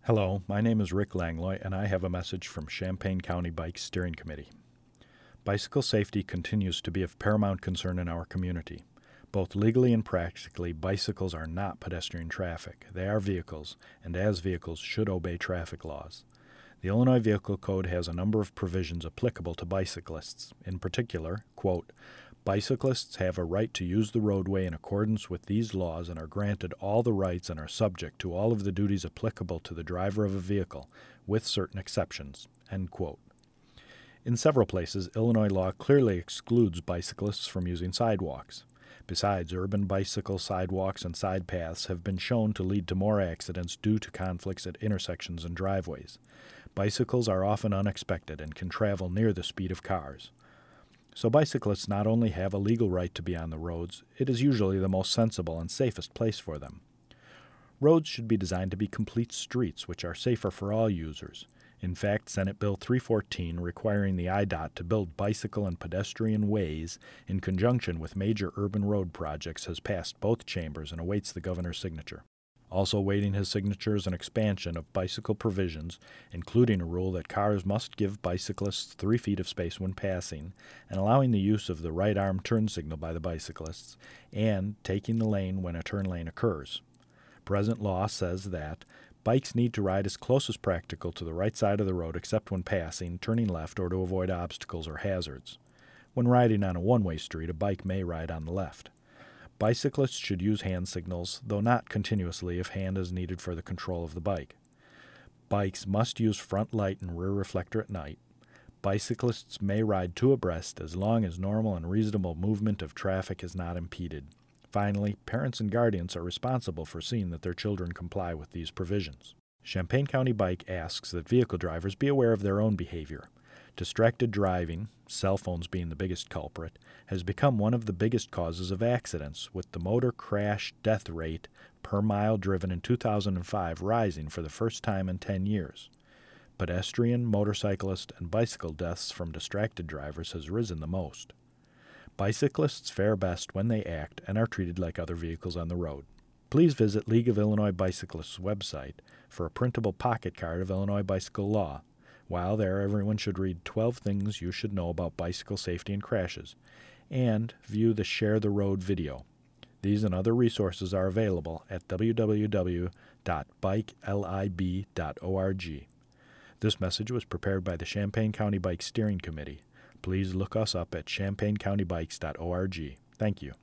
Hello, my name is Rick Langlois, and I have a message from Champaign County Bike Steering Committee. Bicycle safety continues to be of paramount concern in our community. Both legally and practically, bicycles are not pedestrian traffic. They are vehicles, and as vehicles should obey traffic laws. The Illinois Vehicle Code has a number of provisions applicable to bicyclists. In particular, quote, bicyclists have a right to use the roadway in accordance with these laws and are granted all the rights and are subject to all of the duties applicable to the driver of a vehicle, with certain exceptions, end quote. In several places, Illinois law clearly excludes bicyclists from using sidewalks. Besides, urban bicycle sidewalks and side paths have been shown to lead to more accidents due to conflicts at intersections and driveways. Bicycles are often unexpected and can travel near the speed of cars. So bicyclists not only have a legal right to be on the roads, it is usually the most sensible and safest place for them. Roads should be designed to be complete streets, which are safer for all users. In fact, Senate Bill 314, requiring the IDOT to build bicycle and pedestrian ways in conjunction with major urban road projects, has passed both chambers and awaits the governor's signature. Also awaiting his signature is an expansion of bicycle provisions, including a rule that cars must give bicyclists 3 feet of space when passing, and allowing the use of the right arm turn signal by the bicyclists, and taking the lane when a turn lane occurs. Present law says that bikes need to ride as close as practical to the right side of the road except when passing, turning left, or to avoid obstacles or hazards. When riding on a one-way street, a bike may ride on the left. Bicyclists should use hand signals, though not continuously if hand is needed for the control of the bike. Bikes must use front light and rear reflector at night. Bicyclists may ride 2 abreast as long as normal and reasonable movement of traffic is not impeded. Finally, parents and guardians are responsible for seeing that their children comply with these provisions. Champaign County Bike asks that vehicle drivers be aware of their own behavior. Distracted driving, cell phones being the biggest culprit, has become one of the biggest causes of accidents, with the motor crash death rate per mile driven in 2005 rising for the first time in 10 years. Pedestrian, motorcyclist, and bicycle deaths from distracted drivers has risen the most. Bicyclists fare best when they act and are treated like other vehicles on the road. Please visit League of Illinois Bicyclists' website for a printable pocket card of Illinois bicycle law. While there, everyone should read 12 things you should know about bicycle safety and crashes, and view the Share the Road video. These and other resources are available at www.bikelib.org. This message was prepared by the Champaign County Bike Steering Committee. Please look us up at champaigncountybikes.org. Thank you.